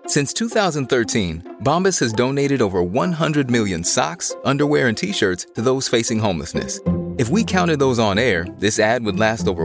Since 2013, Bombas has donated over 100 million socks, underwear, and T-shirts to those facing homelessness. If we counted those on air, this ad would last over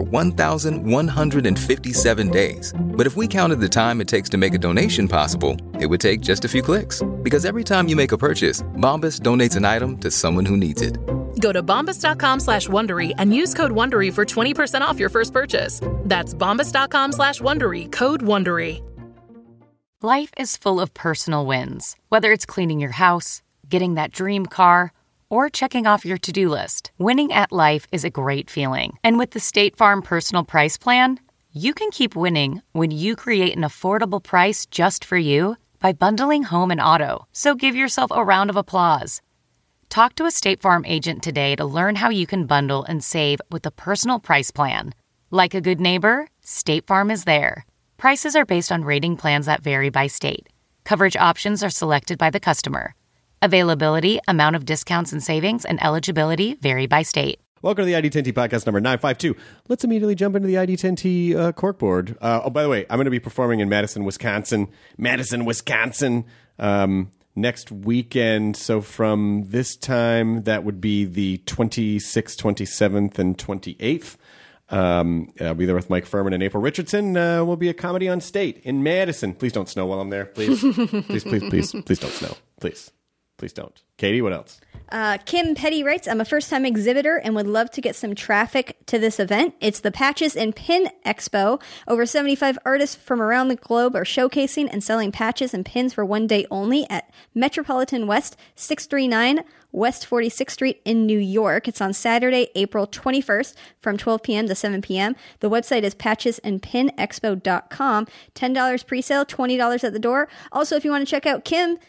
1,157 days. But if we counted the time it takes to make a donation possible, it would take just a few clicks. Because every time you make a purchase, Bombas donates an item to someone who needs it. Go to bombas.com/Wondery and use code Wondery for 20% off your first purchase. That's bombas.com/Wondery, code Wondery. Life is full of personal wins. Whether it's cleaning your house, getting that dream car, or checking off your to-do list, winning at life is a great feeling. And with the State Farm Personal Price Plan, you can keep winning when you create an affordable price just for you by bundling home and auto. So give yourself a round of applause. Talk to a State Farm agent today to learn how you can bundle and save with the Personal Price Plan. Like a good neighbor, State Farm is there. Prices are based on rating plans that vary by state. Coverage options are selected by the customer. Availability, amount of discounts and savings, and eligibility vary by state. Welcome to the ID10T podcast number 952. Let's immediately jump into the ID10T corkboard. Oh, by the way, I'm going to be performing in Madison, Wisconsin. Next weekend. So from this time, that would be the 26th, 27th, and 28th. I'll be there with Mike Furman and April Richardson. We'll be a comedy on state in Madison. Please don't snow while I'm there. Please. Please don't snow. Please don't. Katie, what else? Kim Petty writes, I'm a first-time exhibitor and would love to get some traffic to this event. It's the Patches and Pin Expo. Over 75 artists from around the globe are showcasing and selling patches and pins for one day only at Metropolitan West, 639 West 46th Street in New York. It's on Saturday, April 21st from 12 p.m. to 7 p.m. The website is patchesandpinexpo.com. $10 pre-sale, $20 at the door. Also, if you want to check out Kim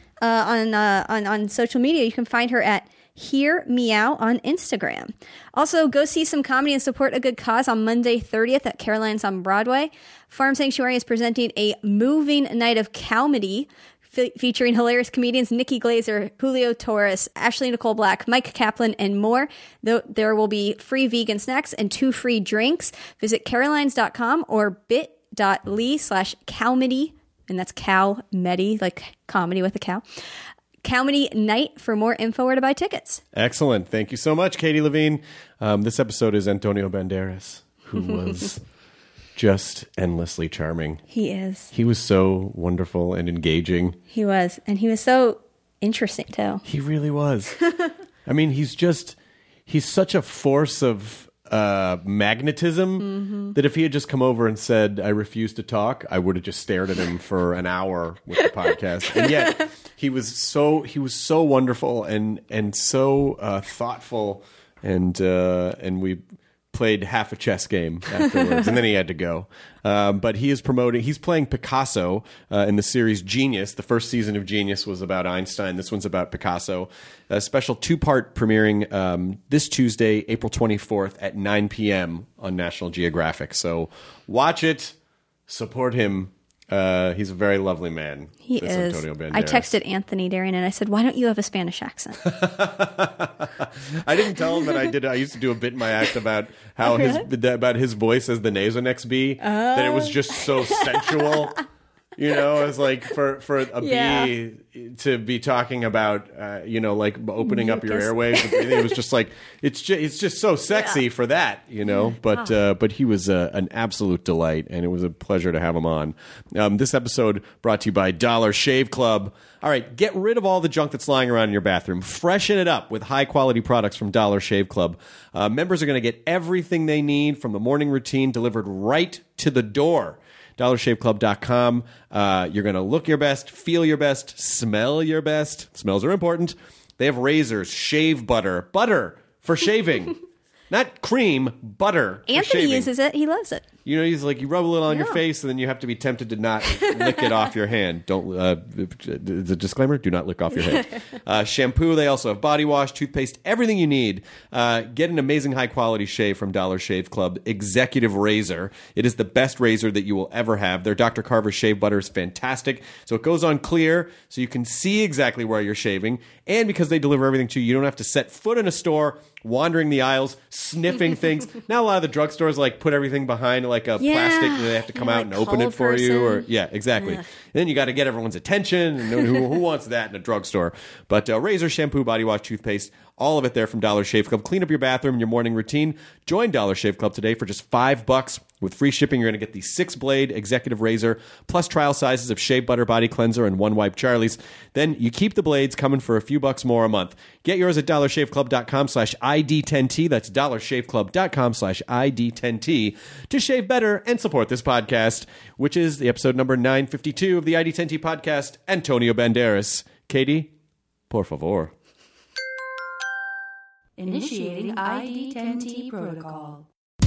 on social media, you can find her at Hear Meow on Instagram. Also, go see some comedy and support a good cause on Monday 30th at Caroline's on Broadway. Farm Sanctuary is presenting a moving night of comedy featuring hilarious comedians Nikki Glazer, Julio Torres, Ashley Nicole Black, Mike Kaplan, and more. There will be free vegan snacks and 2 free drinks. Visit carolines.com or bit.ly/cowmedy, and that's cow-medi, like comedy with a cow. Comedy Night for more info or to buy tickets. Excellent. Thank you so much, Katie Levine. This episode is Antonio Banderas, who was just endlessly charming. He is. He was so wonderful and engaging. He was. And he was so interesting, too. He really was. I mean, he's such a force of magnetism that if he had just come over and said, I refuse to talk, I would have just stared at him for an hour with the podcast. And yet he was so wonderful and so thoughtful, and we played half a chess game afterwards, and then he had to go. But he's playing Picasso in the series Genius. The first season of Genius was about Einstein. This one's about Picasso. A special 2-part premiering this Tuesday, April 24th at 9 p.m. on National Geographic. So watch it, support him. He's a very lovely man. He is. Antonio Banderas. I texted Anthony Darian and I said, why don't you have a Spanish accent? I didn't tell him that I did. I used to do a bit in my act about how about his voice as the Nasonex bee, that it was just so sensual. You know, it's like for a bee to be talking about, like opening up your airways. It was just like, it's just so sexy for that, you know. But he was an absolute delight, and it was a pleasure to have him on. This episode brought to you by Dollar Shave Club. All right, get rid of all the junk that's lying around in your bathroom. Freshen it up with high-quality products from Dollar Shave Club. Members are going to get everything they need from the morning routine delivered right to the door. DollarShaveClub.com. You're going to look your best, feel your best, smell your best. Smells are important. They have razors, shave butter for shaving. Not cream, butter for Anthony shaving. uses it. He loves it. You know, he's like, you rub a little on your face, and then you have to be tempted to not lick it off your hand. Don't. The disclaimer: do not lick off your hand. Shampoo. They also have body wash, toothpaste, everything you need. Get an amazing high quality shave from Dollar Shave Club. Executive Razor. It is the best razor that you will ever have. Their Dr. Carver shave butter is fantastic. So it goes on clear, so you can see exactly where you're shaving, and because they deliver everything to you, you don't have to set foot in a store, wandering the aisles, sniffing things. Now a lot of the drugstores like put everything behind like a plastic, they have to come out and open it for you. Or exactly. then you got to get everyone's attention. And who wants that in a drugstore? But razor, shampoo, body wash, toothpaste, all of it there from Dollar Shave Club. Clean up your bathroom and your morning routine. Join Dollar Shave Club today for just $5. With free shipping, you're going to get the 6-blade executive razor, plus trial sizes of shea butter body cleanser and One Wipe Charlie's. Then you keep the blades coming for a few bucks more a month. Get yours at dollarshaveclub.com/ID10T. That's dollarshaveclub.com/ID10T to shave better and support this podcast, which is the episode number 952 of the ID10T podcast. Antonio Banderas. Katie, por favor. Initiating ID10T protocol.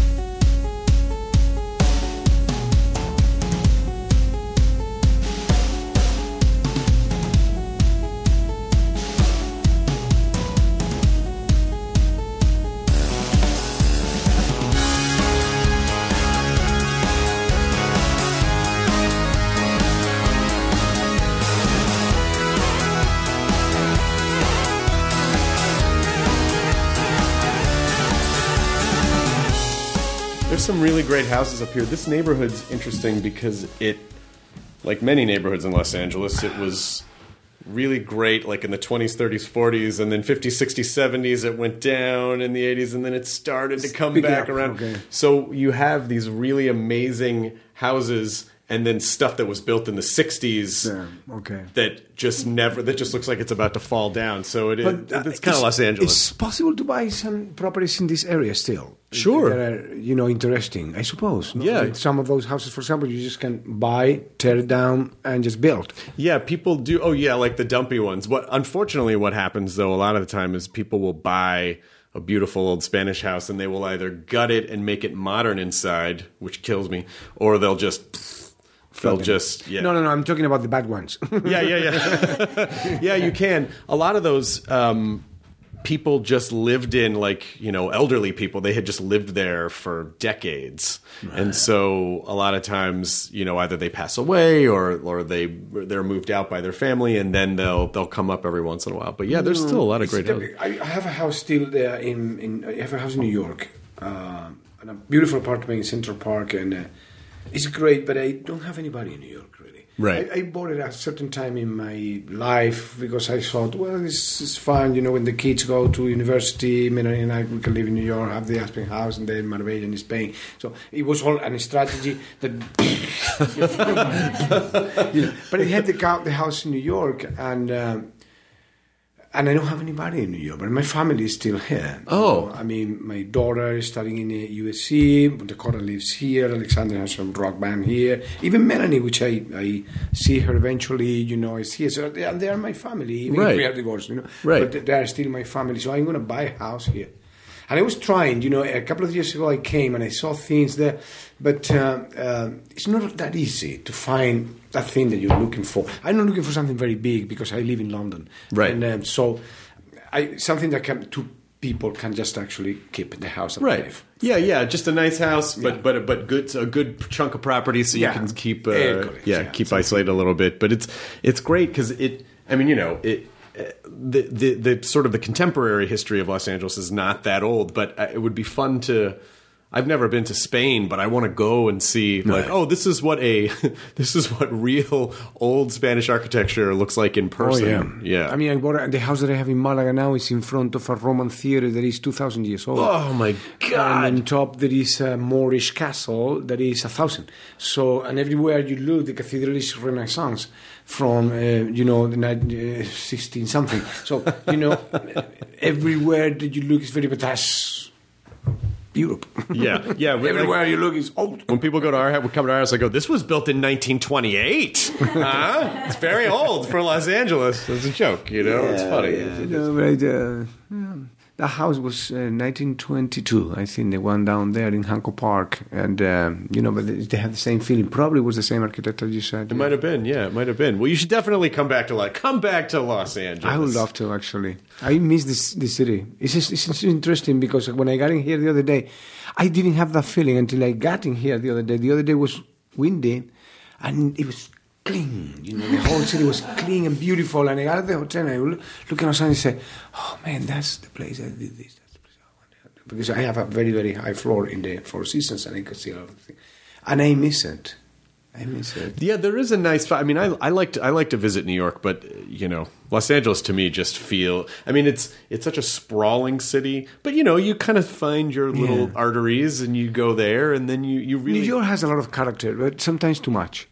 There's some really great houses up here. This neighborhood's interesting because it, like many neighborhoods in Los Angeles, it was really great like in the 20s, 30s, 40s, and then 50s, 60s, 70s it went down in the 80s, and then it started to come back around. Okay. So you have these really amazing houses and then stuff that was built in the 60s that just looks like it's about to fall down. So it's kind of Los Angeles. It's possible to buy some properties in this area still. Sure. That are, interesting, I suppose. No? Yeah. Like some of those houses, for example, you just can buy, tear it down, and just build. Yeah, people do. Oh, yeah, like the dumpy ones. Unfortunately, what happens, though, a lot of the time is people will buy a beautiful old Spanish house and they will either gut it and make it modern inside, which kills me, or they'll just... No, I'm talking about the bad ones. Yeah. Yeah, you can. A lot of those people just lived in, elderly people. They had just lived there for decades. Right. And so a lot of times, either they pass away or they're moved out by their family, and then they'll come up every once in a while. But yeah, there's still a lot of great houses. I have a house still there I have a house in New York, and a beautiful apartment in Central Park, and it's great, but I don't have anybody in New York, really. Right. I bought it at a certain time in my life because I thought, well, this is fun. When the kids go to university, Melanie and I, we can live in New York, have the Aspen house, and then Marbella in Spain. So it was all a strategy that... But I had the house in New York, and I don't have anybody in New York, but my family is still here. Oh. My daughter is studying in USC, Dakota lives here, Alexander has some rock band here. Even Melanie, which I see her eventually, is here. So they are my family, even if we are divorced, Right. But they are still my family, so I'm going to buy a house here. And I was trying, a couple of years ago I came and I saw things there, but it's not that easy to find that thing that you're looking for. I'm not looking for something very big because I live in London. Right. And something that two people can just actually keep the house alive. Right. Yeah, just a nice house, but good, a good chunk of property so you can keep keep isolated a little bit. But it's great because the sort of the contemporary history of Los Angeles is not that old, but it would be fun to. I've never been to Spain, but I want to go and see this is what real old Spanish architecture looks like in person. Oh, yeah. I bought the house that I have in Malaga now is in front of a Roman theater that is 2,000 years old. Oh my God! And on top there is a Moorish castle that is 1,000. So, and everywhere you look, the cathedral is Renaissance from the 16 something. So everywhere that you look is very Europe. Yeah. Everywhere you look is old. When people come to our house, I go, this was built in 1928. It's very old for Los Angeles. It's a joke, it's funny. The house was 1922, I think, the one down there in Hancock Park. And, but they have the same feeling. Probably was the same architect as you said. It might have been, it might have been. Well, you should definitely come back to Los Angeles. I would love to, actually. I miss this city. It's interesting because when I got in here the other day, I didn't have that feeling until I got in here the other day. The other day was windy, and it was clean. The whole city was clean and beautiful. And I got at the hotel and I look outside and say, oh man, that's the place I did this. That's the place I wanted. Because I have a very, very high floor in the Four Seasons and I can see a lot of things. And I miss it. I miss it. Yeah, there is a nice. I mean, I like to visit New York, but Los Angeles to me just feel. I mean, it's such a sprawling city, but you kind of find your little arteries, and you go there, and then you really. New York has a lot of character, but sometimes too much.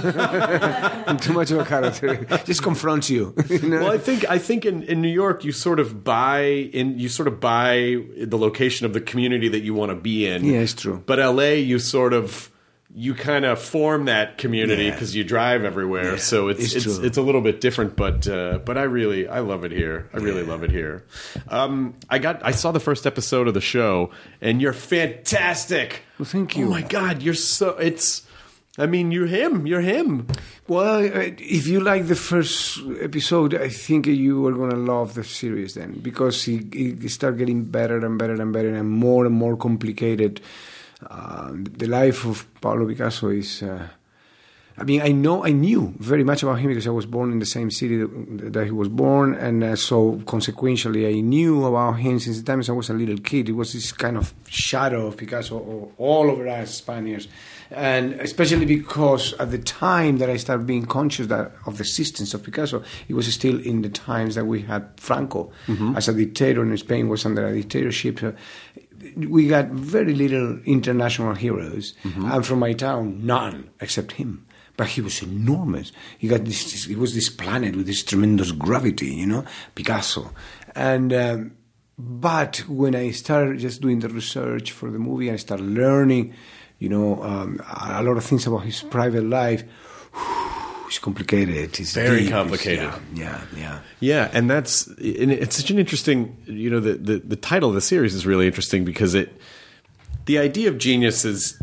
Too much of a character just confronts you. Well, I think in New York you sort of buy the location of the community that you want to be in. Yeah, it's true. But LA, you kind of form that community because you drive everywhere, so it's a little bit different. But I love it here. I really love it here. I saw the first episode of the show, and you're fantastic. Well, thank you. Oh my God, you're so. You're him. You're him. Well, if you like the first episode, I think you are going to love the series then, because it starts getting better and better and better and more complicated. The life of Pablo Picasso is. I knew very much about him because I was born in the same city that he was born, and so consequentially, I knew about him since the time I was a little kid. It was this kind of shadow of Picasso all over us Spaniards, and especially because at the time that I started being conscious of the existence of Picasso, it was still in the times that we had Franco as a dictator, and Spain was under a dictatorship. We got very little international heroes, and from my town, none except him. But he was enormous. He was this planet with this tremendous gravity, Picasso. And but when I started just doing the research for the movie, I started learning, a lot of things about his private life. It's complicated. It's very deep. complicated. Yeah, and it's such an interesting. The title of the series is really interesting because the idea of genius is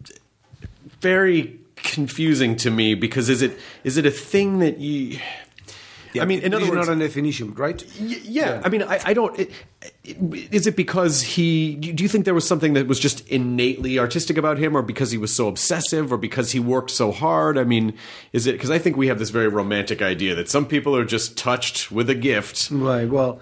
very confusing to me, because is it a thing that you? Yeah, in other words, not a definition, right? Yeah. I mean, I don't. Is it because do you think there was something that was just innately artistic about him, or because he was so obsessive, or because he worked so hard? I mean, is it because I think we have this very romantic idea that some people are just touched with a gift, right? Well,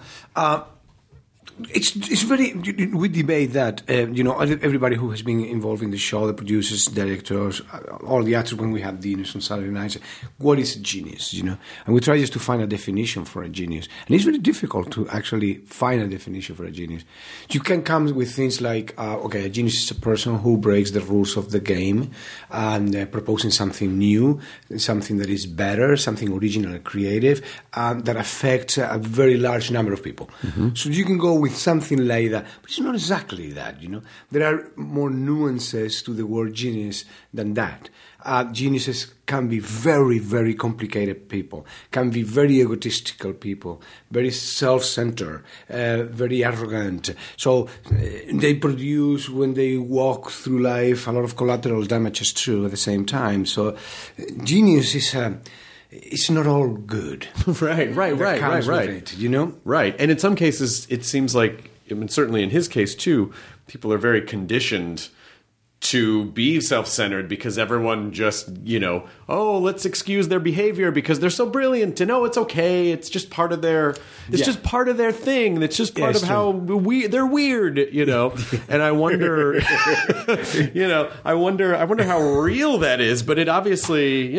It's very. We debate that. Everybody who has been involved in the show, the producers, directors, all the actors, when we have dinners on Saturday nights, what is a genius? And we try just to find a definition for a genius, and it's very difficult to actually find a definition for a genius. You can come with things like, a genius is a person who breaks the rules of the game and proposing something new, something that is better, something original and creative, that affects a very large number of people. So you can go with something like that, but it's not exactly that. There are more nuances to the word genius than that. Geniuses can be very, very complicated people, can be very egotistical people, very self-centered, very arrogant. So they produce, when they walk through life, a lot of collateral damages too at the same time. So genius is it's not all good. Right. Right. And in some cases, it seems like, certainly in his case too, people are very conditioned to be self-centered because everyone just, let's excuse their behavior because they're so brilliant, and it's okay. It's just part of their, just part of their thing. It's just part of how they're weird, And I wonder, I wonder how real that is. But it obviously,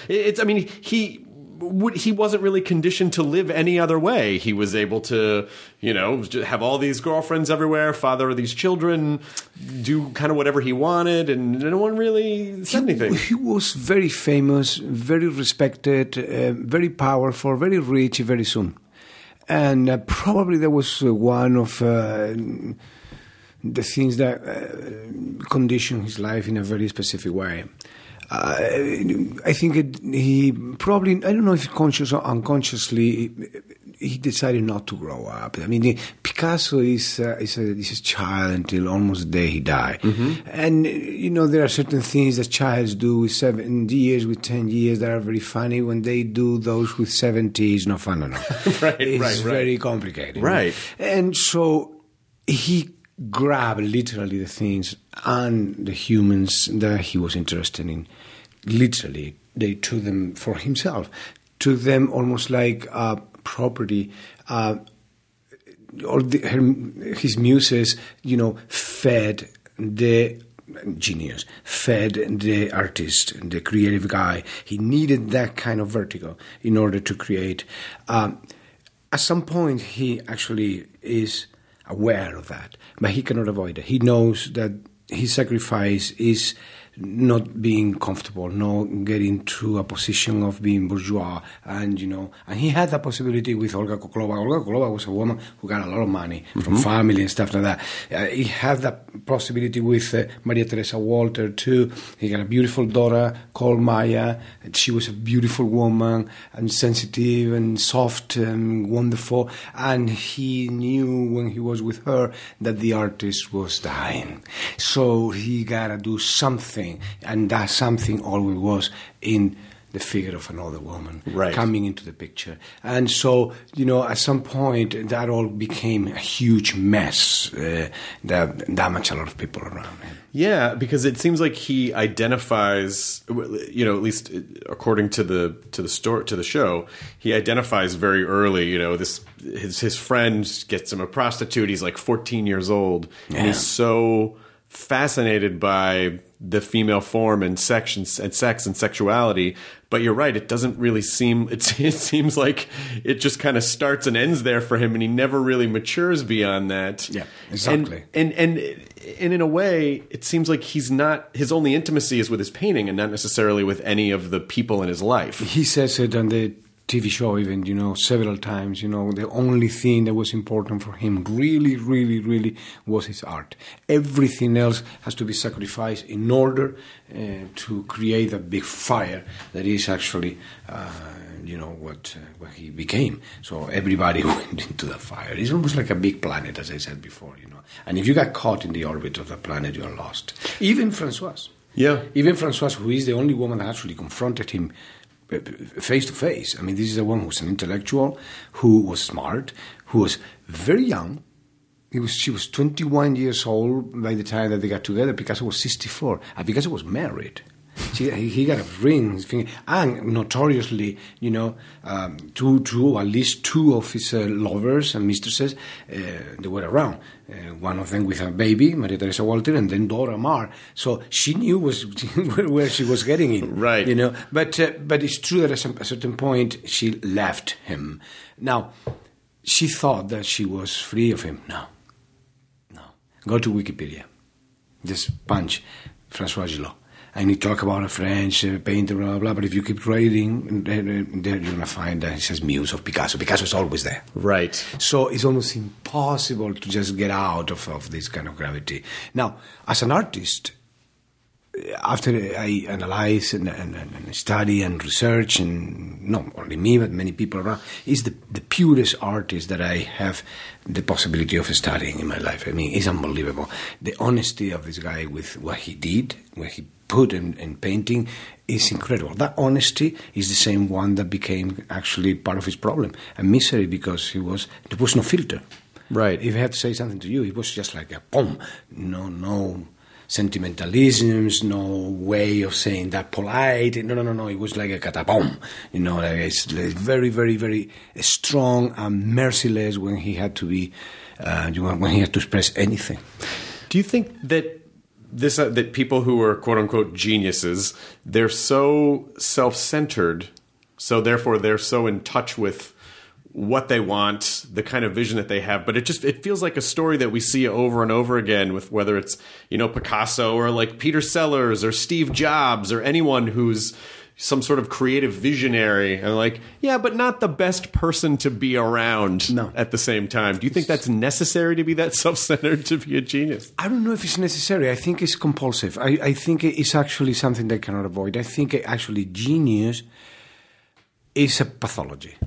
he wasn't really conditioned to live any other way. He was able to, have all these girlfriends everywhere, father of these children, do kind of whatever he wanted, and no one really said anything. He was very famous, very respected, very powerful, very rich very soon. And probably that was one of the things that conditioned his life in a very specific way. I think he probably, I don't know if consciously or unconsciously, he decided not to grow up. I mean, Picasso is a child until almost the day he died. And, there are certain things that childs do with 7 years, with 10 years that are very funny. When they do those with 70, it's not fun at all. It's very complicated. Right. And so he grabbed literally the things and the humans that he was interested in. Literally, they took them for himself, took them almost like property. His muses, fed the genius, fed the artist, the creative guy. He needed that kind of vertigo in order to create. At some point, he actually is aware of that, but he cannot avoid it. He knows that his sacrifice is not being comfortable, not getting to a position of being bourgeois, and and he had that possibility with Olga Koklova. Olga Koklova was a woman who got a lot of money from family and stuff like that. He had that possibility with Maria Teresa Walter too. He got a beautiful daughter called Maya, and she was a beautiful woman and sensitive and soft and wonderful. And he knew when he was with her that the artist was dying, so he gotta do something. And that something always was in the figure of another woman coming into the picture. And so, at some point, that all became a huge mess that damaged a lot of people around him. Yeah, because it seems like he identifies, at least according to the show, he identifies very early. His friend gets him a prostitute. He's like 14 years old, and he's so fascinated by the female form and sex and sexuality. But you're right, it doesn't really seem, it seems like it just kind of starts and ends there for him, and he never really matures beyond that. Yeah, exactly. And in a way, it seems like his only intimacy is with his painting and not necessarily with any of the people in his life. He says it on the TV show even, several times, the only thing that was important for him really, really, really was his art. Everything else has to be sacrificed in order to create a big fire that is actually, what he became. So everybody went into the fire. It's almost like a big planet, as I said before, And if you got caught in the orbit of the planet, you're lost. Even Françoise. Yeah. Even Françoise, who is the only woman that actually confronted him face to face. I mean, this is a woman who was an intellectual, who was smart, who was very young. She was 21 years old by the time that they got together. Picasso was 64. And Picasso was married. He got a ring, and notoriously, at least two of his lovers and mistresses, they were around. One of them with a baby, Maria Teresa Walter, and then Dora Maar. So she knew where she was getting in, right? But it's true that at a certain point she left him. Now, she thought that she was free of him. No. Go to Wikipedia. Just punch François Gillot. And you talk about a French painter, blah, blah, blah, but if you keep reading, there you're going to find that it says muse of Picasso. Picasso is always there. Right. So it's almost impossible to just get out of this kind of gravity. Now, as an artist, after I analyze and study and research, and not only me, but many people around, is the purest artist that I have the possibility of studying in my life. I mean, it's unbelievable. The honesty of this guy with what he did, what he put in painting, is incredible. That honesty is the same one that became actually part of his problem and misery, because there was no filter. Right. If he had to say something to you, it was just like a boom. No sentimentalisms, no way of saying that polite. No. It was like a catapom. It's very, very, very strong and merciless when he had to be, when he had to express anything. Do you think that that people who are quote unquote geniuses, they're so self-centered, so therefore they're so in touch with what they want, the kind of vision that they have, but it feels like a story that we see over and over again, with whether it's Picasso or like Peter Sellers or Steve Jobs or anyone who's some sort of creative visionary, and like, yeah, but not the best person to be around at the same time. Do you think that's necessary to be that self-centered to be a genius? I don't know if it's necessary. I think it's compulsive. I think it's actually something they cannot avoid. I think actually genius is a pathology.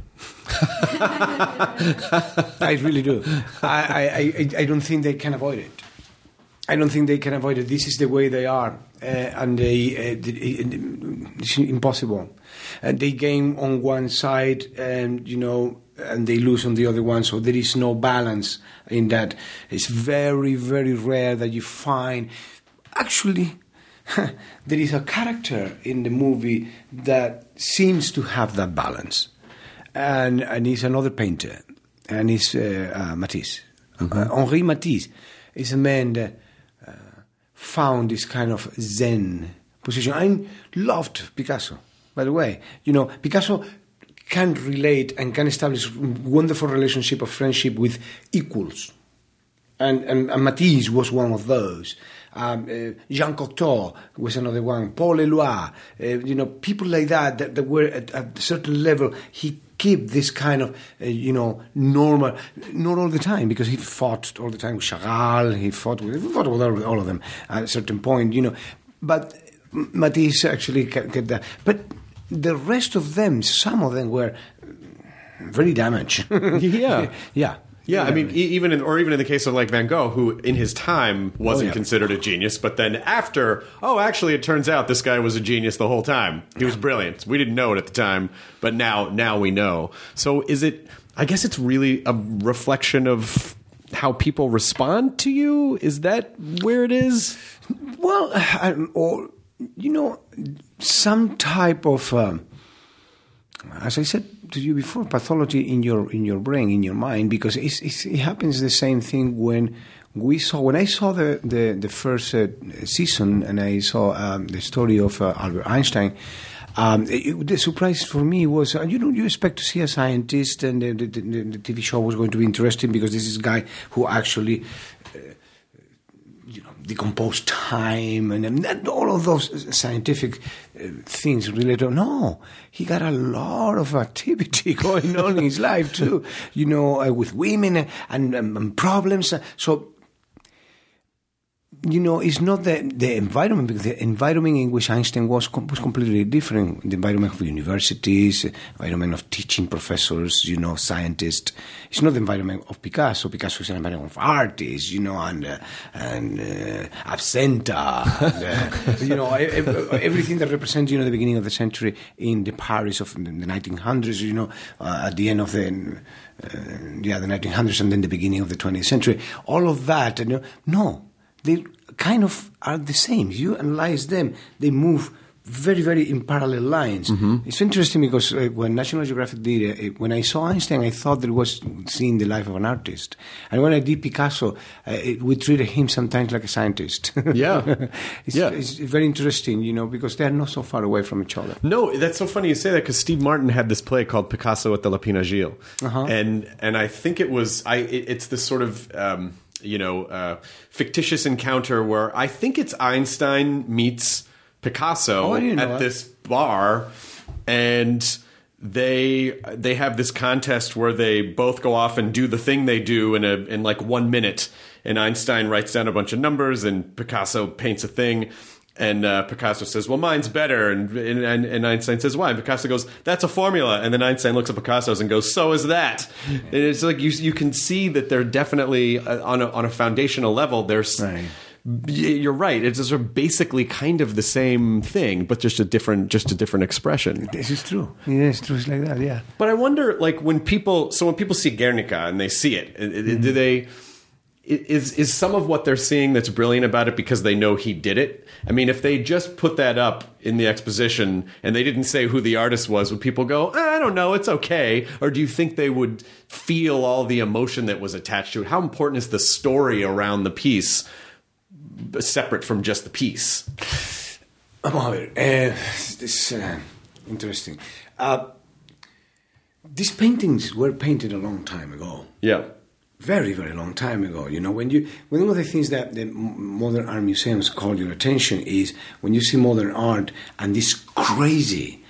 I really do. I don't think they can avoid it. I don't think they can avoid it. This is the way they are, and it's impossible. And they gain on one side, and and they lose on the other one. So there is no balance in that. It's very, very rare that you find. Actually, there is a character in the movie that seems to have that balance, and he's another painter, and he's Matisse. Henri Matisse is a man that found this kind of Zen position. I loved Picasso, by the way. Picasso can relate and can establish wonderful relationship of friendship with equals. And Matisse was one of those. Jean Cocteau was another one. Paul Eluard. People like that were at a certain level. He kept this kind of, normal, not all the time, because he fought all the time with Chagall. He fought with all of them at a certain point, But Matisse actually get that. But the rest of them, some of them were very damaged. Yeah. Yeah. Yeah, I mean, even in the case of like Van Gogh, who in his time wasn't considered a genius, but then after, actually, it turns out this guy was a genius the whole time. He was brilliant. We didn't know it at the time, but now we know. So is it? I guess it's really a reflection of how people respond to you. Is that where it is? Well, some type of, as I said to you before, pathology in your brain, in your mind, because it happens the same thing when I saw the first season and I saw the story of Albert Einstein. The surprise for me was, you expect to see a scientist, and the TV show was going to be interesting because this is a guy who actually decompose time and all of those scientific things related. No, he got a lot of activity going on in his life too, with women and problems. So, it's not the environment, because the environment in which Einstein was completely different. The environment of universities, environment of teaching professors, scientists. It's not the environment of Picasso. Picasso is an environment of artists, and absenta, and, everything that represents, the beginning of the century in the Paris of the 1900s, at the end of the 1900s, and then the beginning of the 20th century. All of that, no. They kind of are the same. You analyze them, they move very, very in parallel lines. Mm-hmm. It's interesting because when National Geographic did it, when I saw Einstein, I thought that it was seeing the life of an artist. And when I did Picasso, we treated him sometimes like a scientist. Yeah. It's very interesting, because they are not so far away from each other. No, that's so funny you say that, because Steve Martin had this play called Picasso at the Lapin Agile. Uh-huh. And I think it was, it's this sort of... fictitious encounter where I think it's Einstein meets Picasso at this bar, and they have this contest where they both go off and do the thing they do in like 1 minute, and Einstein writes down a bunch of numbers and Picasso paints a thing. And Picasso says, well, mine's better. And Einstein says, why? And Picasso goes, that's a formula. And then Einstein looks at Picasso's and goes, so is that. And it's like you can see that they're definitely, on a foundational level, there's... Right. You're right. It's sort of basically kind of the same thing, but just a different expression. This is true. Yeah, it's true. It's like that, yeah. But I wonder, like, when people see Guernica and they see it, do they... Is some of what they're seeing that's brilliant about it because they know he did it? I mean, if they just put that up in the exposition and they didn't say who the artist was, would people go, I don't know, it's okay? Or do you think they would feel all the emotion that was attached to it? How important is the story around the piece separate from just the piece? This interesting. These paintings were painted a long time ago. Yeah. Very, very long time ago. When one of the things that the modern art museums call your attention is when you see modern art and this crazy,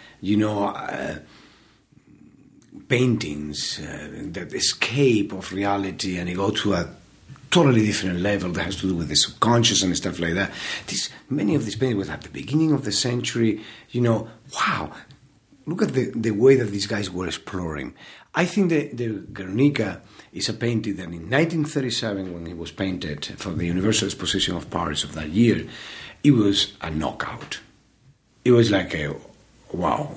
paintings that escape of reality and they go to a totally different level that has to do with the subconscious and stuff like that. Many of these paintings were at the beginning of the century. Wow. Look at the way that these guys were exploring. I think the Guernica is a painting that in 1937, when it was painted for the Universal Exposition of Paris of that year, it was a knockout. It was like wow.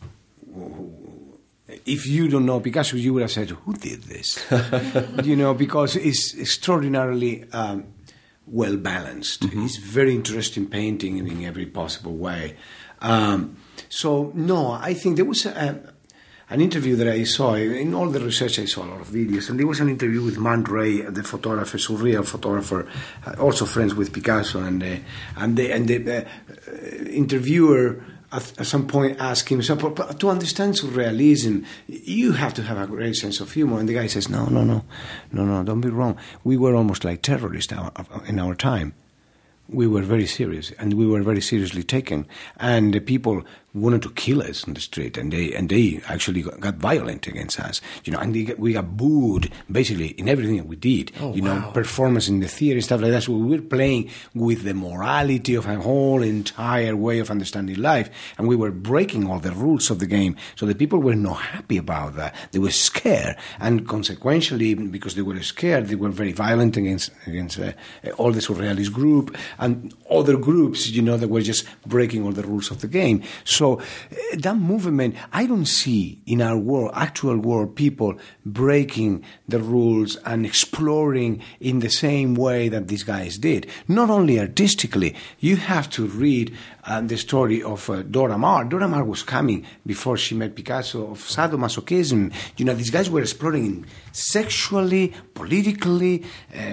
If you don't know Picasso, you would have said, who did this? Because it's extraordinarily well balanced. Mm-hmm. It's very interesting painting in every possible way. So, no, I think there was an interview that I saw. In all the research, I saw a lot of videos, and there was an interview with Marc Ray, the photographer, surreal photographer, also friends with Picasso, and the interviewer at some point asked him, so, but to understand surrealism, you have to have a great sense of humor. And the guy says, no, don't be wrong. We were almost like terrorists in our time. We were very serious, and we were very seriously taken. And the people wanted to kill us on the street, and they actually got violent against us. And we got booed basically in everything that we did. Performance in the theater, stuff like that. So we were playing with the morality of a whole entire way of understanding life, and we were breaking all the rules of the game. So the people were not happy about that. They were scared, and consequentially, because they were scared, they were very violent against all the surrealist group and other groups, that were just breaking all the rules of the game. So that movement, I don't see in our world, actual world, people breaking the rules and exploring in the same way that these guys did. Not only artistically, you have to read the story of Dora Maar. Dora Maar was coming, before she met Picasso, of sadomasochism. These guys were exploring sexually, politically,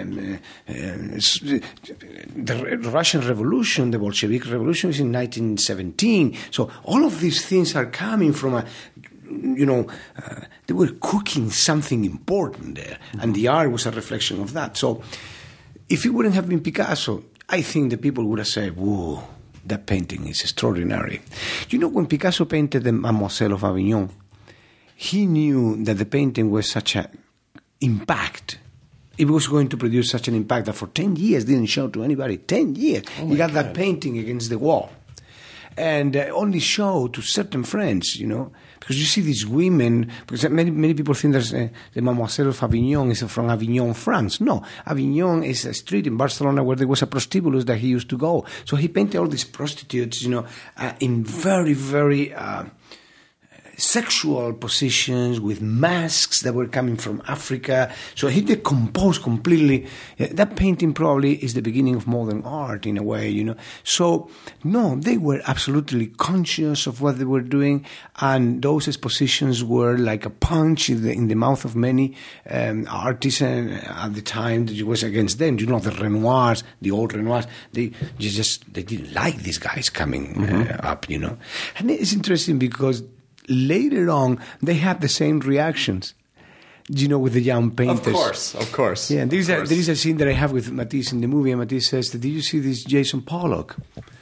the Russian Revolution, the Bolshevik Revolution was in 1917. So all of these things are coming from they were cooking something important there, and the art was a reflection of that. So if it wouldn't have been Picasso, I think the people would have said, whoa, that painting is extraordinary. When Picasso painted the Mademoiselle of Avignon, he knew that the painting was such an impact. It was going to produce such an impact that for 10 years didn't show to anybody. 10 years. He got that painting against the wall. And only showed to certain friends, because you see these women, because many people think that the Mademoiselle of Avignon is from Avignon, France. No, Avignon is a street in Barcelona where there was a prostíbulos that he used to go. So he painted all these prostitutes, in very, very sexual positions with masks that were coming from Africa. So he decomposed completely. That painting probably is the beginning of modern art in a way, So, no, they were absolutely conscious of what they were doing, and those expositions were like a punch in the mouth of many artists at the time that it was against them. The Renoirs, the old Renoirs, they didn't like these guys coming up, And it's interesting because later on, they have the same reactions, with the young painters. Of course. Yeah, there is a scene that I have with Matisse in the movie, and Matisse says, did you see this Jason Pollock?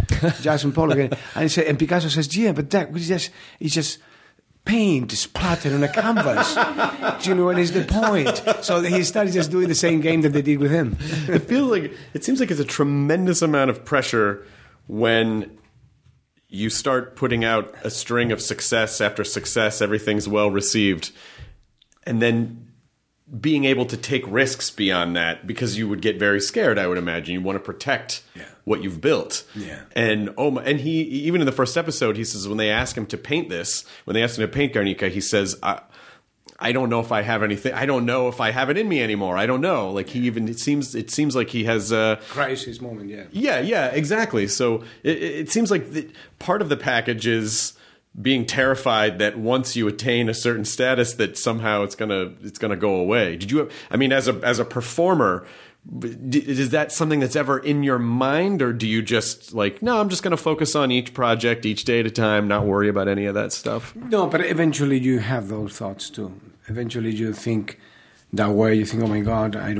And Picasso says, yeah, but that is just paint splattered on a canvas. What is the point? So he started just doing the same game that they did with him. It seems like it's a tremendous amount of pressure when you start putting out a string of success after success, everything's well received, and then being able to take risks beyond that, because you would get very scared, I would imagine. You want to protect what you've built. Yeah. And he, even in the first episode, he says when they ask him to paint Guernica, he says, I don't know if I have anything. I don't know if I have it in me anymore. I don't know. Like it seems like he has a crisis moment. Yeah. Yeah, exactly. So it seems like part of the package is being terrified that once you attain a certain status, that somehow it's gonna go away. Did you? As a performer, is that something that's ever in your mind, or do you just no, I'm just going to focus on each project, each day at a time, not worry about any of that stuff? No, but eventually you have those thoughts too. Eventually you think that way. You think, oh my God, I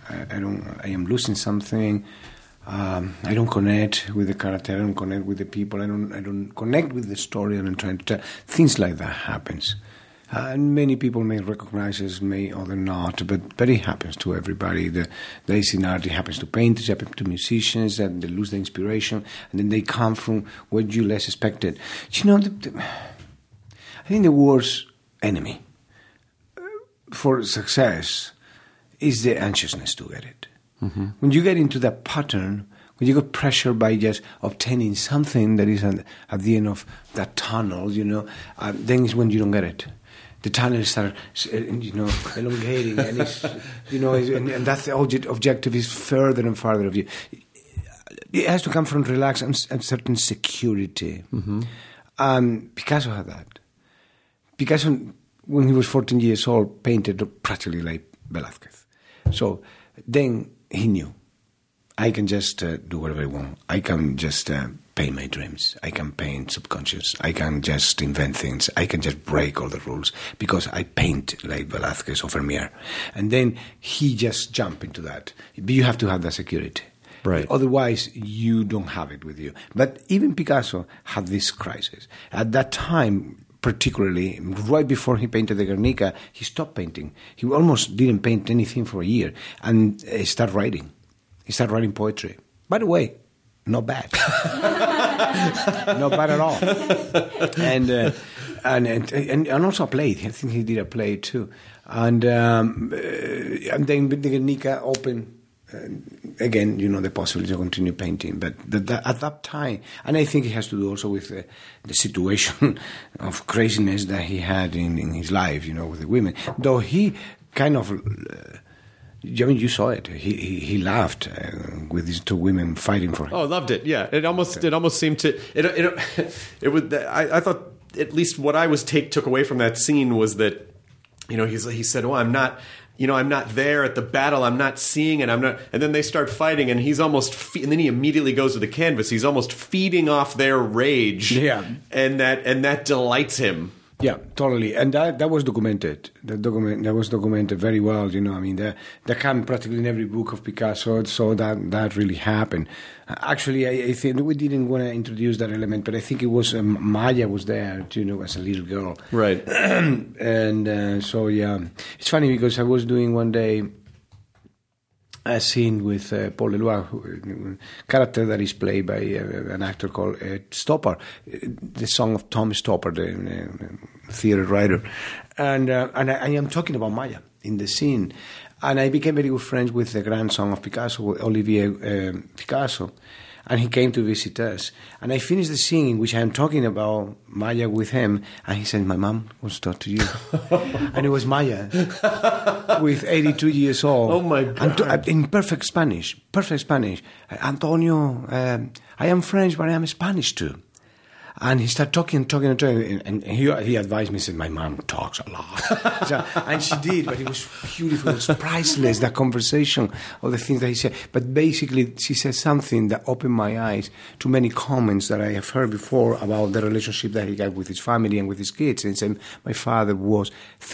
am losing something. I don't connect with the character. I don't connect with the people. I don't connect with the story that I'm trying to tell. Things like that happens. And many people may recognize us, may other not, but it happens to everybody. The is in art, it happens to painters, it happens to musicians, and they lose the inspiration, and then they come from what you less expected. I think the worst enemy for success is the anxiousness to get it. Mm-hmm. When you get into that pattern, when you get pressured by just obtaining something that is at the end of that tunnel, then is when you don't get it. The tunnel starts, elongating, and it's, and that's the objective is further and farther of you. It has to come from relax and certain security. Mm-hmm. Picasso had that. Picasso when he was 14 years old, painted practically like Velázquez. So then he knew, I can just do whatever I want. I can just paint my dreams. I can paint subconscious. I can just invent things. I can just break all the rules because I paint like Velázquez or Vermeer. And then he just jumped into that. But you have to have that security. Right. Otherwise, you don't have it with you. But even Picasso had this crisis. At that time, particularly, right before he painted the Guernica, he stopped painting. He almost didn't paint anything for a year and started writing. He started writing poetry. By the way, not bad. Not bad at all. And also a play. I think he did a play too. And then the Guernica opened again, the possibility to continue painting. But at that time, and I think it has to do also with the situation of craziness that he had in his life, with the women. Though he kind of... you saw it. He laughed with these two women fighting for him. Oh, loved it. Yeah, it almost seemed to it was. I thought at least what I took away from that scene was that he said, "Oh, I'm not." I'm not there at the battle. I'm not seeing it. I'm not. And then they start fighting, and he's almost. And then he immediately goes to the canvas. He's almost feeding off their rage. Yeah, and that delights him. Yeah, totally, and that was documented. That was documented very well. That came practically in every book of Picasso. So that really happened. Actually, I think we didn't want to introduce that element, but I think it was Maya was there, as a little girl, right? And so yeah, it's funny because I was doing one day a scene with Paul Leloir, character that is played by an actor called Stopper, the song of Tom Stopper, the theater writer, and I am talking about Maya in the scene, and I became very good friends with the grandson of Picasso, Olivier Picasso, and he came to visit us, and I finished the scene in which I am talking about Maya with him, and he said, "My mom wants to talk to you," and it was Maya. With 82 years old. Oh, my God. In perfect Spanish. Antonio, I am French, but I am Spanish too. And he started talking, and he advised me, he said, "My mom talks a lot." And she did, but it was beautiful. It was priceless, that conversation of the things that he said. But basically, she said something that opened my eyes to many comments that I have heard before about the relationship that he had with his family and with his kids. And he said, "My father was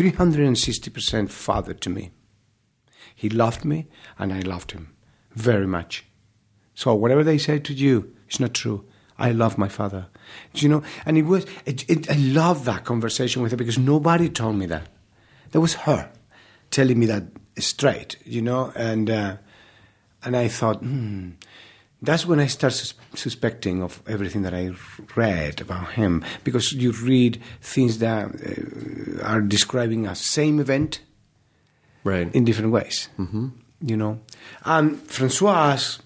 360% father to me. He loved me, and I loved him very much. So whatever they say to you, it's not true. I love my father." And it was. I love that conversation with her because nobody told me that. That was her telling me that straight, And I thought, that's when I started suspecting of everything that I read about him, because you read things that are describing a same event, right, in different ways. Mm-hmm. And Françoise.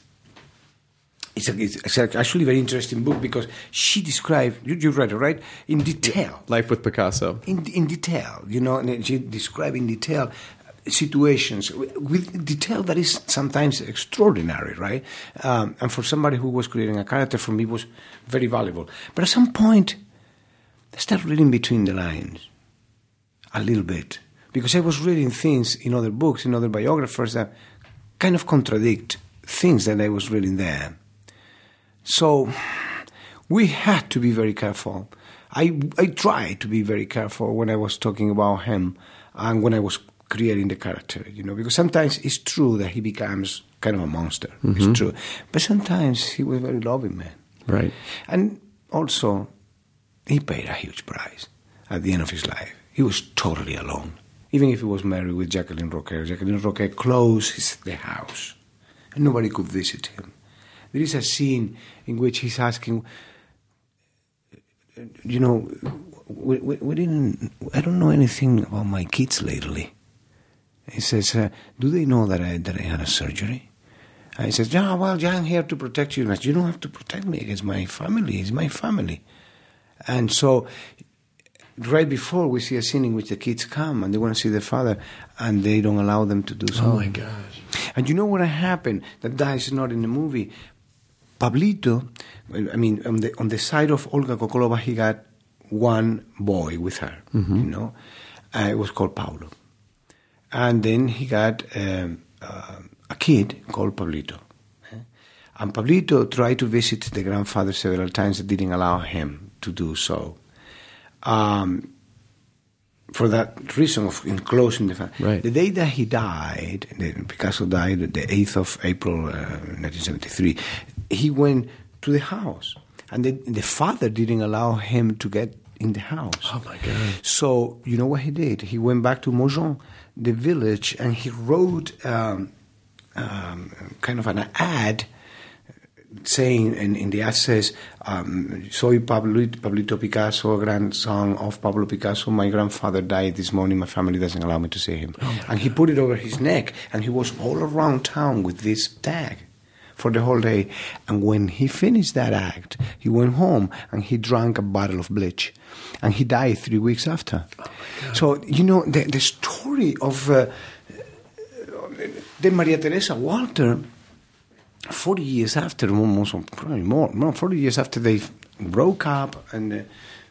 It's actually a very interesting book because she described, you read it, right? In detail. Life with Picasso. In detail, and she described in detail situations with detail that is sometimes extraordinary, right? And for somebody who was creating a character, for me, was very valuable. But at some point, I started reading between the lines a little bit because I was reading things in other books, in other biographers that kind of contradict things that I was reading there. So we had to be very careful. I tried to be very careful when I was talking about him and when I was creating the character, because sometimes it's true that he becomes kind of a monster. Mm-hmm. It's true. But sometimes he was a very loving man. Right. And also, he paid a huge price at the end of his life. He was totally alone. Even if he was married with Jacqueline Roquet. Jacqueline Roquet closed the house and nobody could visit him. There is a scene in which he's asking, we didn't. I don't know anything about my kids lately. He says, "Do they know that I had a surgery?" And he says, "Yeah, well, I'm here to protect you." And I said, "You don't have to protect me against my family. It's my family." And so, right before, we see a scene in which the kids come and they want to see their father, and they don't allow them to do so. Oh my gosh! And you know what happened? That is not in the movie. Pablito, on the side of Olga Kokolova, he got one boy with her, It was called Paulo. And then he got a kid called Pablito. And Pablito tried to visit the grandfather several times that didn't allow him to do so. For that reason of enclosing the family. Right. The day that he died, Picasso died the 8th of April 1973, he went to the house. And the father didn't allow him to get in the house. Oh, my God. So, you know what he did? He went back to Mojon, the village, and he wrote kind of an ad saying, in the ad says, soy Pablito Picasso, grandson of Pablo Picasso. My grandfather died this morning. My family doesn't allow me to see him. And he put it over his neck, and he was all around town with this tag for the whole day. And when he finished that act, he went home and he drank a bottle of bleach. And he died 3 weeks after. So, you know, the story of the Maria Teresa Walter, 40 years after, probably more, 40 years after they broke up, and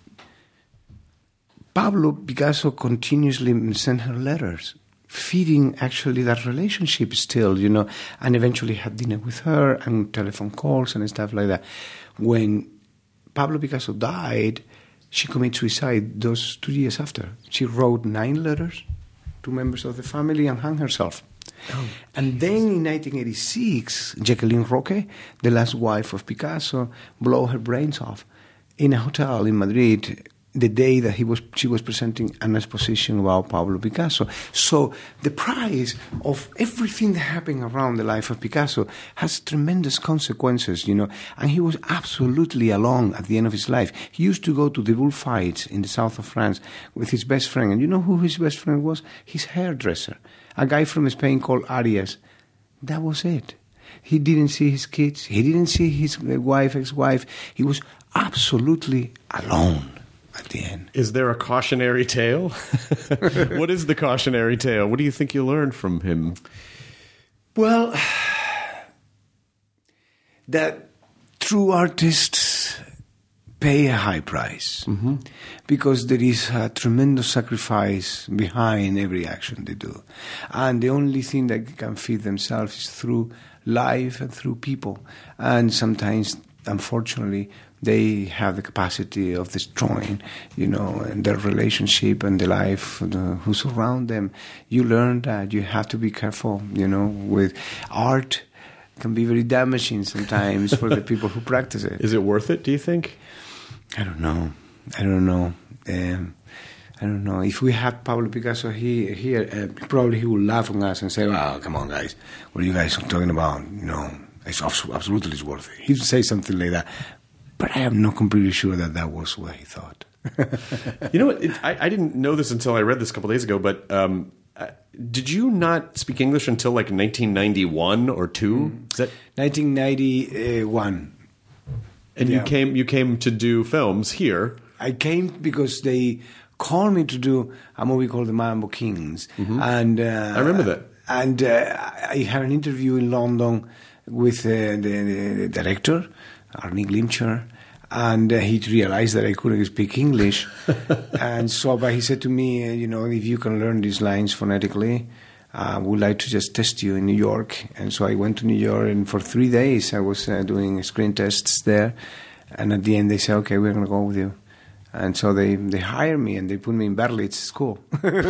Pablo Picasso continuously sent her letters, feeding actually that relationship still, you know, and eventually had dinner with her and telephone calls and stuff like that. When Pablo Picasso died, she committed suicide those 2 years after. She wrote 9 letters to members of the family and hung herself. And then in 1986, Jacqueline Roque, the last wife of Picasso, blew her brains off in a hotel in Madrid the day that she was presenting an exposition about Pablo Picasso. So the price of everything that happened around the life of Picasso has tremendous consequences, you know. And he was absolutely alone at the end of his life. He used to go to the bullfights in the south of France with his best friend. And you know who his best friend was? His hairdresser, a guy from Spain called Arias. That was it. He didn't see his kids. He didn't see his ex-wife. He was absolutely alone at the end. Is there a cautionary tale? What is the cautionary tale? What do you think you learned from him? Well, that true artists pay a high price because there is a tremendous sacrifice behind every action they do. And the only thing that can feed themselves is through life and through people. And sometimes, unfortunately, they have the capacity of destroying, you know, their relationship and the life who surround them. You learn that you have to be careful, you know, with art. Can be very damaging sometimes for the people who practice it. Is it worth it, do you think? I don't know. I don't know. If we had Pablo Picasso here, probably he would laugh on us and say, "Well, come on, guys. What are you guys talking about? You know, it's absolutely worth it." He would say something like that. But I am not completely sure that was what he thought. You know what? I didn't know this until I read this a couple days ago, but did you not speak English until like 1991 or 2? Is that 1991? And you came to do films here. I came because they called me to do a movie called The Mambo Kings. And I remember that. And I had an interview in London with the director, Arnie Glimcher, and he realized that I couldn't speak English. And so but he said to me, you know, if you can learn these lines phonetically, I would like to just test you in New York. And so I went to New York, and for 3 days I was doing screen tests there. And at the end they said, okay, we're going to go with you. And so they hired me and they put me in Berlitz School.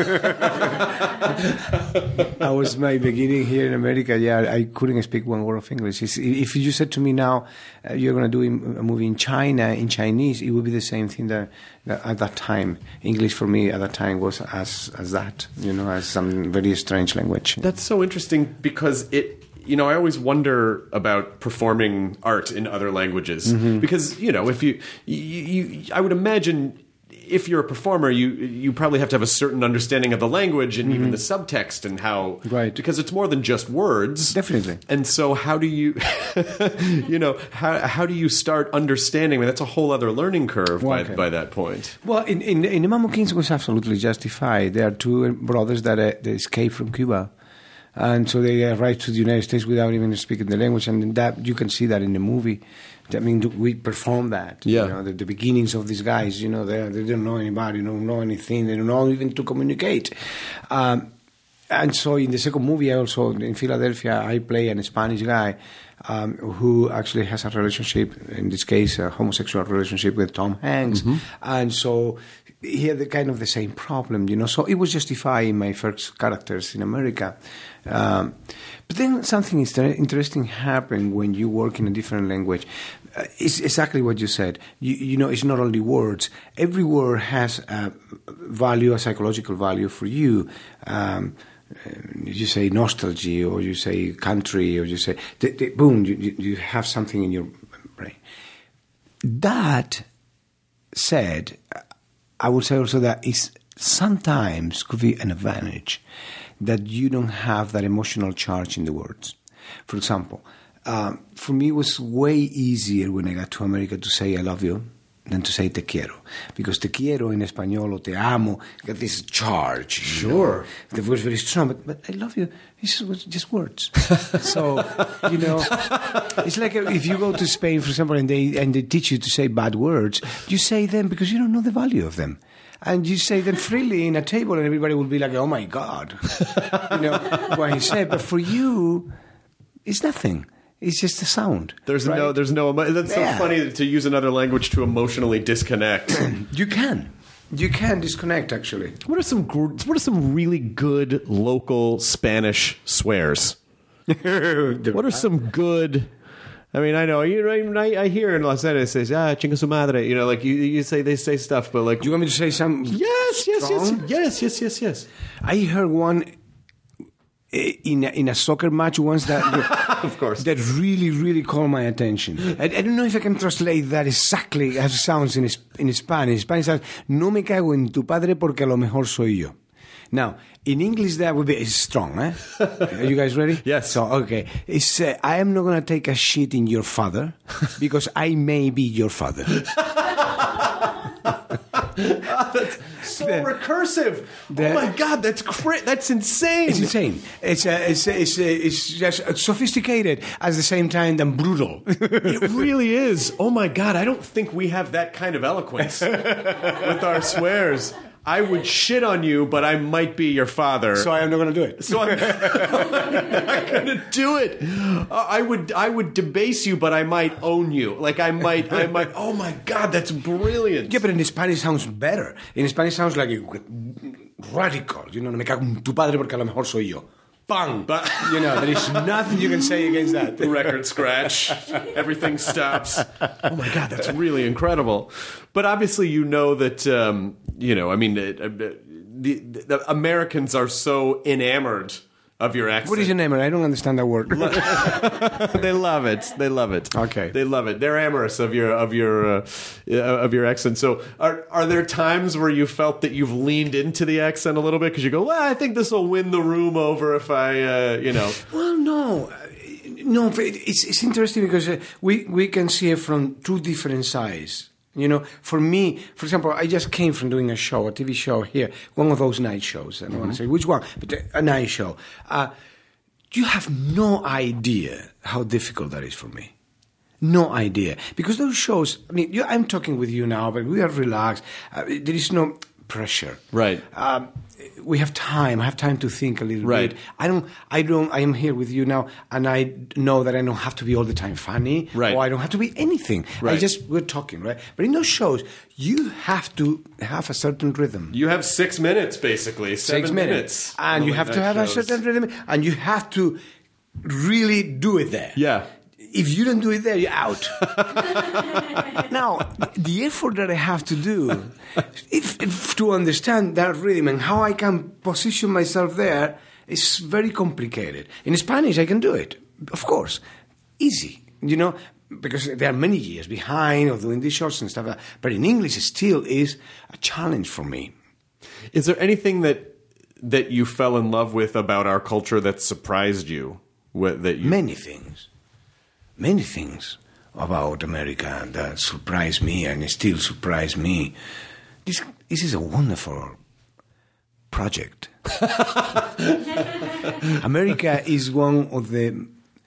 That was my beginning here in America. Yeah, I couldn't speak one word of English. If you said to me now, you're going to do a movie in China, in Chinese, it would be the same thing that at that time. English for me at that time was as that, you know, as some very strange language. That's so interesting because you know, I always wonder about performing art in other languages because, you know, if you I would imagine if you're a performer, you probably have to have a certain understanding of the language and even the subtext and how, right? Because it's more than just words, definitely. And so, how do you, you know, how do you start understanding? I mean, that's a whole other learning curve by that point. Well, in the Mambo Kings was absolutely justified. There are 2 brothers that they escaped from Cuba. And so they arrived to the United States without even speaking the language, and that you can see that in the movie. I mean, we perform that. Yeah. You know, the beginnings of these guys, you know, they don't know anybody, don't know anything, they don't know even to communicate. And so in the second movie, in Philadelphia, I play a Spanish guy who actually has a relationship, in this case, a homosexual relationship with Tom Hanks. And so he had the same problem, you know. So it was justifying my first characters in America. But then something interesting happened when you work in a different language. It's exactly what you said. You know, it's not only words. Every word has a value, a psychological value for you. You say nostalgia, or you say country, or you say, boom, you have something in your brain. That said, I would say also that it sometimes could be an advantage that you don't have that emotional charge in the words. For example, for me it was way easier when I got to America to say I love you than to say te quiero. Because te quiero in Espanol or te amo got this charge. Sure. The word's very strong, but I love you, it's just words. So, you know, it's like if you go to Spain, for example, and they teach you to say bad words, you say them because you don't know the value of them. And you say them freely in a table, and everybody will be like, oh my God, you know, what he said. But for you, it's nothing. It's just a sound. There's right? no. That's so funny to use another language to emotionally disconnect. You can disconnect, actually. What are some really good local Spanish swears? What are some good? I mean, I know I hear in Los Angeles says chinga su madre. You know, like you say they say stuff, but like, Do you want me to say some? Yes. I heard one in a soccer match once that of course, that really caught my attention. I don't know if I can translate that exactly as it sounds in Spanish. Spanish says, "No me cago en tu padre porque a lo mejor soy yo." Now, in English, that would be strong, eh? Are you guys ready? Yes. So, okay. It's, I am not going to take a shit in your father because I may be your father. That's so recursive. Oh my God, that's insane. It's insane. It's just sophisticated at the same time than brutal. It really is. Oh my God, I don't think we have that kind of eloquence with our swears. I would shit on you, but I might be your father. So I am not going to do it. So I'm not going to do it. I would debase you, but I might own you. Like I might. Oh my God, that's brilliant. Yeah, but in Spanish sounds better. In Spanish sounds like radical. You know, me cago en tu padre porque a lo mejor soy yo. Bang! But, you know, there is nothing you can say against that. The record scratch. Everything stops. Oh my God, that's really incredible. But obviously, you know that, you know, I mean, the Americans are so enamored of your accent. What is your name? I don't understand that word. They love it. They love it. Okay. They love it. They're amorous of your accent. So, are there times where you felt that you've leaned into the accent a little bit because you go, well, I think this will win the room over if I, you know. Well, no. It's interesting because we can see it from two different sides. You know, for me, for example, I just came from doing a TV show here, one of those night shows. I don't want to say which one, but a night show. You have no idea how difficult that is for me. No idea. Because those shows, I mean, I'm talking with you now, but we are relaxed. There is no pressure. Right. We have time. I have time to think a little right. bit. I am here with you now, and I know that I don't have to be all the time funny, right. or I don't have to be anything. Right. We're talking, right? But in those shows, you have to have a certain rhythm. You have 6 minutes, basically. 7 minutes. And you have to have a certain rhythm, and you have to really do it there. Yeah. If you don't do it there, you're out. Now, the effort that I have to do if to understand that rhythm and how I can position myself there is very complicated. In Spanish, I can do it, of course. Easy, you know, because there are many years behind of doing these shows and stuff. But in English, it still is a challenge for me. Is there anything that you fell in love with about our culture that surprised you? Many things about America that surprised me and still surprise me. This is a wonderful project. America is one of the...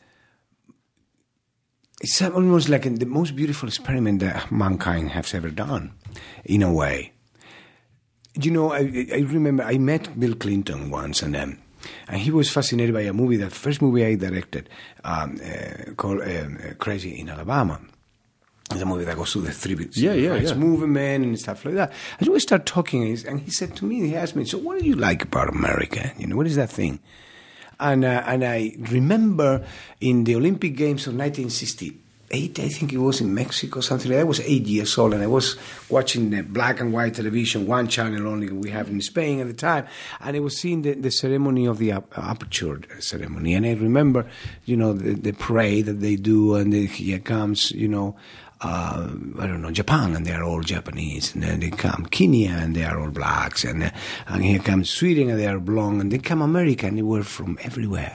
It's almost like the most beautiful experiment that mankind has ever done, in a way. You know, I remember I met Bill Clinton once, and he was fascinated by a movie, the first movie I directed, called Crazy in Alabama. It's a movie that goes through the civil rights movement and stuff like that. And we started talking, and he said to me, he asked me, so what do you like about America? You know, what is that thing? And I remember in the Olympic Games of 1968, I think it was in Mexico, something like that. I was 8 years old, and I was watching the black and white television, one channel only we have in Spain at the time, and I was seeing the ceremony of the aperture ceremony. And I remember, you know, the parade that they do, and here comes, you know, I don't know, Japan, and they are all Japanese, and then they come Kenya, and they are all blacks, and here comes Sweden, and they are blonde, and then come America, and they were from everywhere.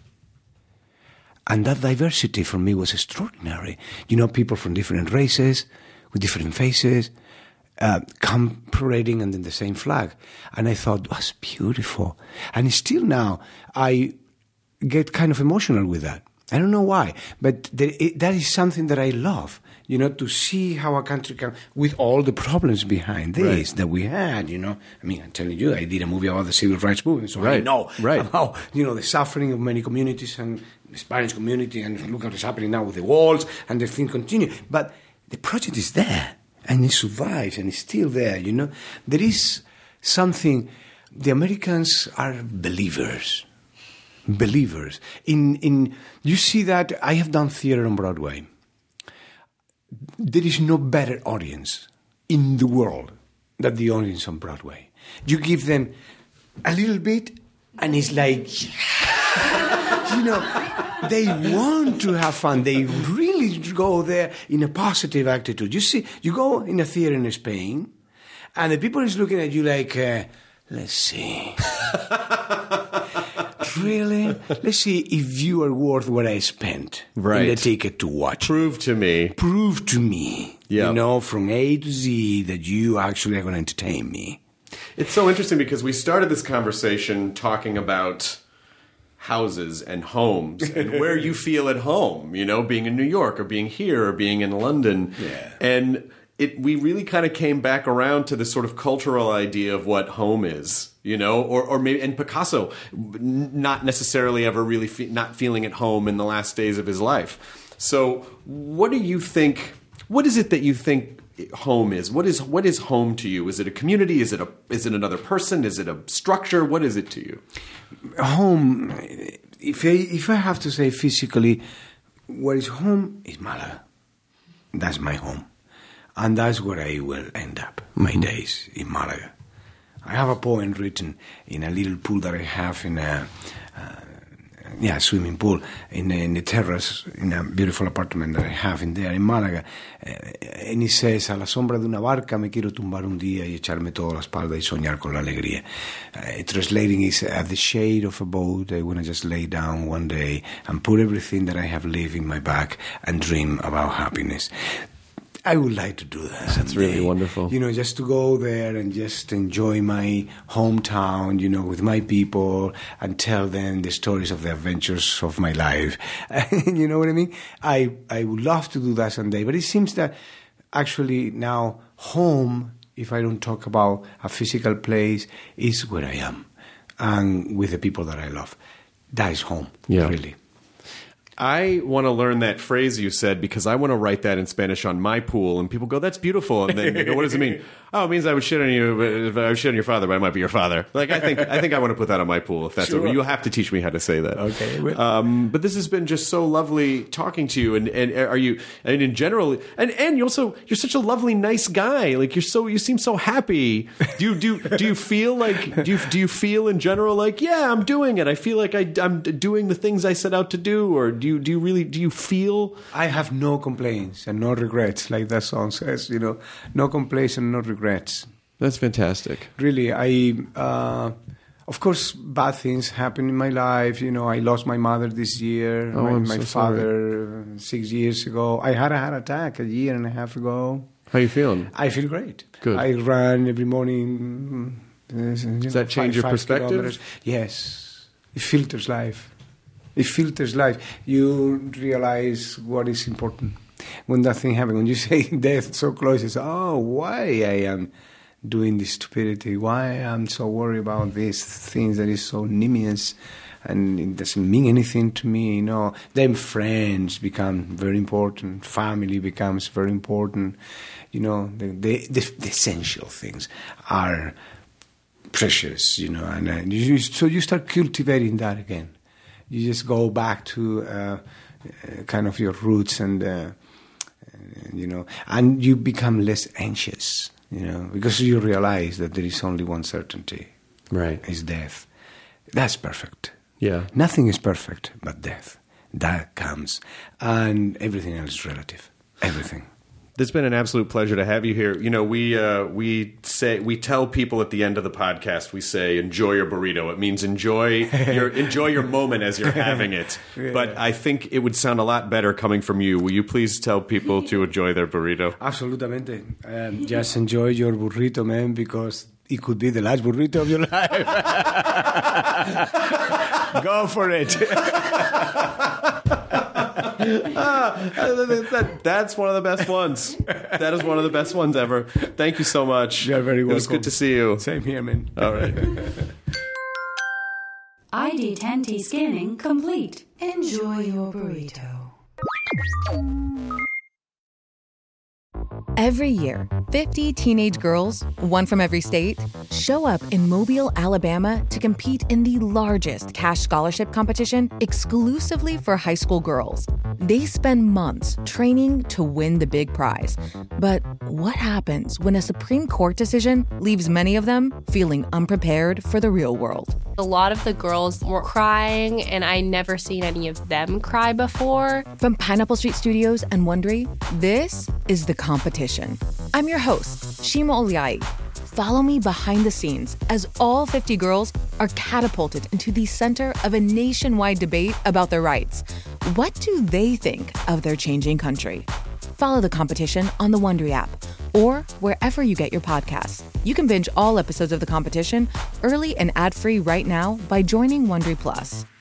And that diversity for me was extraordinary. You know, people from different races, with different faces, come parading under the same flag. And I thought, that's beautiful. And still now, I get kind of emotional with that. I don't know why, but that is something that I love. You know, to see how a country can, with all the problems behind this that we had, you know. I mean, I'm telling you, I did a movie about the civil rights movement, so I know about, you know, the suffering of many communities and the Spanish community, and look at what's happening now with the walls, and the thing continues. But the project is there, and it survives, and it's still there, you know. There is something, the Americans are believers. Believers. In you see that I have done theater on Broadway. There is no better audience in the world than the audience on Broadway. You give them a little bit, and it's like, you know, they want to have fun. They really go there in a positive attitude. You see, you go in a theater in Spain, and the people is looking at you like, let's see. Really? Let's see if you are worth what I spent in the ticket to watch. Prove to me. Prove to me, you know, from A to Z, that you actually are going to entertain me. It's so interesting because we started this conversation talking about houses and homes and where you feel at home, you know, being in New York or being here or being in London. Yeah. And we really kind of came back around to this sort of cultural idea of what home is, you know, or maybe, and Picasso not necessarily ever really not feeling at home in the last days of his life. So what do you think, what is it that you think home is? What is home to you? Is it a community? Is it another person? Is it a structure? What is it to you? Home, if I have to say physically, what is home is Malaga. That's my home. And that's where I will end up my days, in Malaga. I have a poem written in a little pool that I have in a swimming pool in the terrace, in a beautiful apartment that I have in there in Malaga. And it says, a la sombra de una barca me quiero tumbar un día y echarme toda la espalda y soñar con la alegría. Translating is, at the shade of a boat, I want to just lay down one day and put everything that I have lived in my back and dream about happiness. I would like to do that. That's really wonderful. You know, just to go there and just enjoy my hometown, you know, with my people and tell them the stories of the adventures of my life. You know what I mean? I would love to do that someday. But it seems that actually now home, if I don't talk about a physical place, is where I am and with the people that I love. That is home, really. I want to learn that phrase you said because I want to write that in Spanish on my pool, and people go, "That's beautiful," and then they go, "What does it mean?" Oh, it means I would shit on you. If I would shit on your father, but I might be your father. Like I think I want to put that on my pool. If that's sure. You'll have to teach me how to say that. Okay. But this has been just so lovely talking to you, and are you? And in general, and you're such a lovely, nice guy. Like you seem so happy. Do you feel like do you feel in general like I'm doing it? I feel like I'm doing the things I set out to do, or do you feel? I have no complaints and no regrets, like that song says. You know, no complaints and no regrets. That's fantastic. Really, of course, bad things happen in my life. You know, I lost my mother this year. My father 6 years ago. I had a heart attack a year and a half ago. How are you feeling? I feel great. Good. I run every morning Does that change your perspective? Kilometers. Yes. It filters life. You realize what is important. When that thing happens, when you say death so close, it's, why I am doing this stupidity, why I'm so worried about these things that is so nimious and it doesn't mean anything to me, Then friends become very important, family becomes very important, the essential things are precious, and so you start cultivating that again. You just go back to kind of your roots and you become less anxious, because you realize that there is only one certainty. Right. Is death. That's perfect. Yeah. Nothing is perfect but death. That comes. And everything else is relative. Everything. It's been an absolute pleasure to have you here. We tell people at the end of the podcast, we say, enjoy your burrito. It means enjoy your moment as you're having it. Yeah. But I think it would sound a lot better coming from you. Will you please tell people to enjoy their burrito? Absolutamente. Just enjoy your burrito, man, because it could be the last burrito of your life. Go for it. That's one of the best ones. That is one of the best ones ever. Thank you so much. You're very welcome. It was good to see you. Same here, man. All right. ID10T scanning complete. Enjoy your burrito. Every year, 50 teenage girls, one from every state, show up in Mobile, Alabama to compete in the largest cash scholarship competition exclusively for high school girls. They spend months training to win the big prize. But what happens when a Supreme Court decision leaves many of them feeling unprepared for the real world? A lot of the girls were crying, and I never seen any of them cry before. From Pineapple Street Studios and Wondery, this is The Competition. I'm your host, Shima Oliai. Follow me behind the scenes as all 50 girls are catapulted into the center of a nationwide debate about their rights. What do they think of their changing country? Follow The Competition on the Wondery app or wherever you get your podcasts. You can binge all episodes of The Competition early and ad-free right now by joining Wondery Plus.